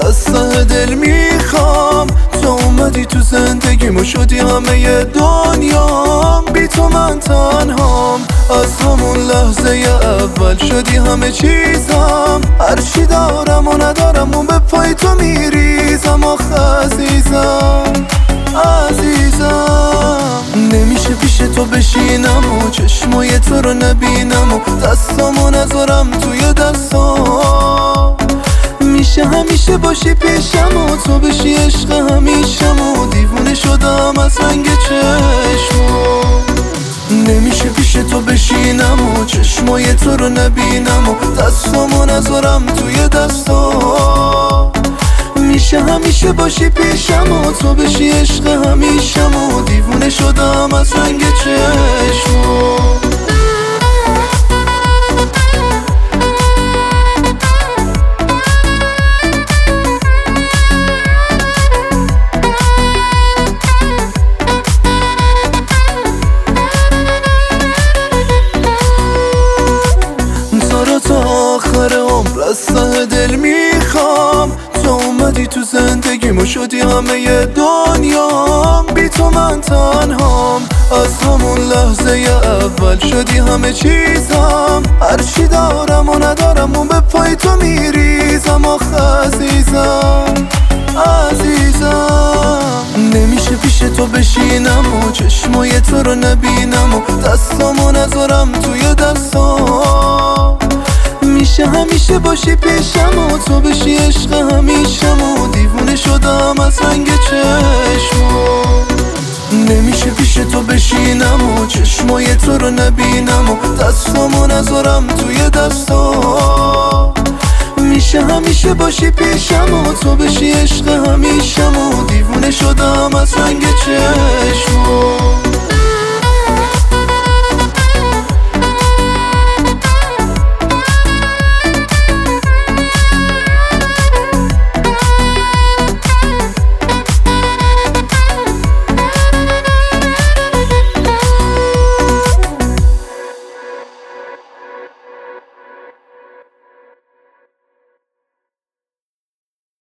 از ته دل میخوام. تو اومدی تو زندگیمو شدی همه دنیام. بی تو من تنهام، از همون لحظه اول شدی همه چیزم. هرچی دارم و ندارم اون به پای تو میریزم. آخه عزیزم نمیشه پیش تو بشینم و چشمای تو رو نبینم و دستامو نذارم توی دستام. میشه همیشه باشی پیشم و تو بشی عشق همیشم و دیوونه شدم از رنگ چشمو. نمیشه پیش تو بشینم و چشمای تو رو نبینم و دستامو نذارم توی دستام. میشه همیشه باشی پیشم و تو بشی عشق همیشم و دیوونه شدم از رنگ چشمو. آخر عمر از ته دل میخوام. تو اومدی تو زندگیمو شدی همه دنیام. بی تو من تنهام، از همون لحظه اول شدی همه چیزم. هرچی دارم و ندارم اون به پای تو میریزم. آخه عزیزم نمیشه پیش تو بشینم و چشمای تو رو نبینم و دستامو نذارم توی دستام. میشه همیشه باشی پیشم و تو بشی عشق همیشم و دیوونه شدم از رنگ چشمو. نمیشه پیش تو بشینم و چشمای تو رو نبینم و دستامو نذارم توی دستام. میشه همیشه باشی پیشم و تو بشی عشق همیشم و دیوونه شدم از رنگ چشمو.